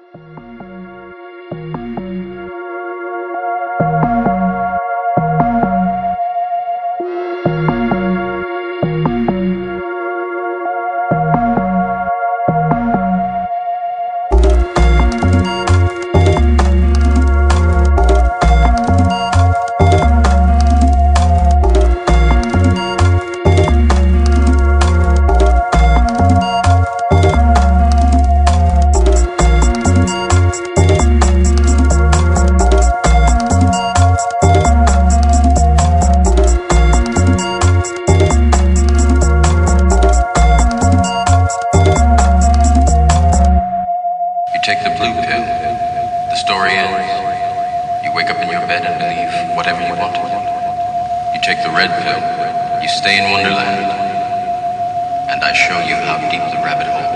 Take the blue pill, the story ends. You wake up in your bed and believe whatever you want to. You take the red pill, you stay in Wonderland, and I show you how deep the rabbit hole